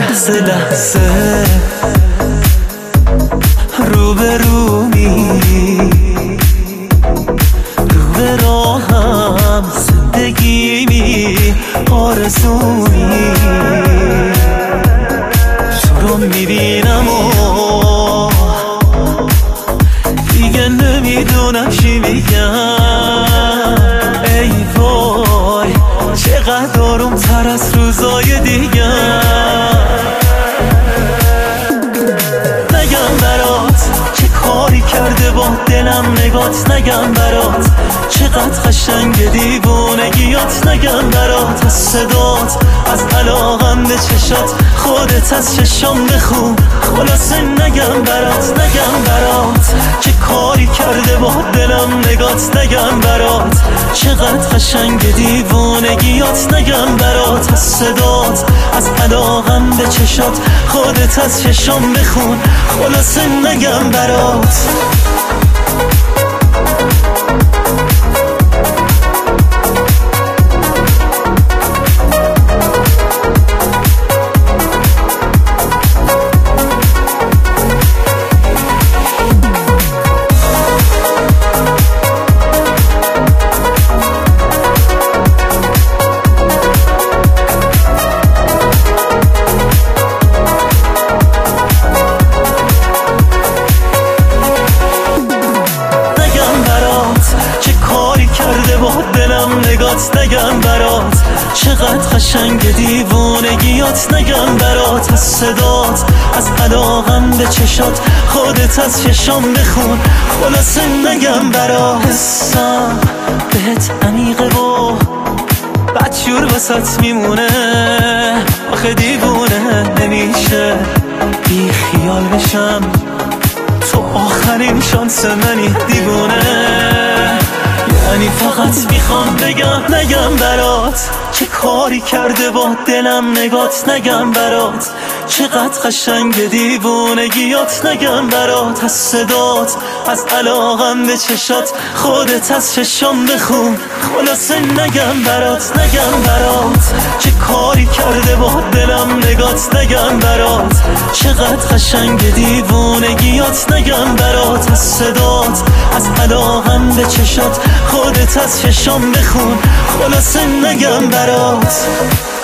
لحظه لحظه روبرومی، رو به راهم زندگیمی، آرزومی. تو رو میبینم و دیگه نمیدونم چی بگم. ای وای چقدر آروم تر از روزای دیگه. نگم برات چه کاری کرده با دلم نگات، نگم برات چقدر قشنگ دیوونگیات، نگم برات از صدات، از علاقم به چشات، خودت از چشام بخون. خلاصه نگم برات، نگم برات چه کاری کرده با دلم نگات، نگم برات چقدر قشنگ دیوونگیات، نگم برات از صدات، از علاقم به چشات، خودت از چشام بخون. خلاصه نگم برات. با دلم نگات، نگم برات چقدر قشنگ دیوونگیات، نگم برات از صدات، از علاقم به چشات، خودت از چشام بخون. خلاصه نگم برات. حسم بهت عمیقه و بدجور واسات میمونه، آخه دیوونه نمیشه بی خیال بشم، تو آخرین شانس منی دیوونه. یعنی فقط میخوام بگم نگم برات چه کاری کرده با دلم نگات، نگم برات چقدر قشنگ دیوونگیات، نگم برات از صدات، از علاقم به چشات، خودت از چشام بخون. خلاصه نگم برات، نگم برات چه کاری کرده با دلم نگات، نگم برات چقدر قشنگ دیوونگیات، نگم برات از صدات، از علاقم به چشات، خودت از چشام بخون. خلاصه نگم برات.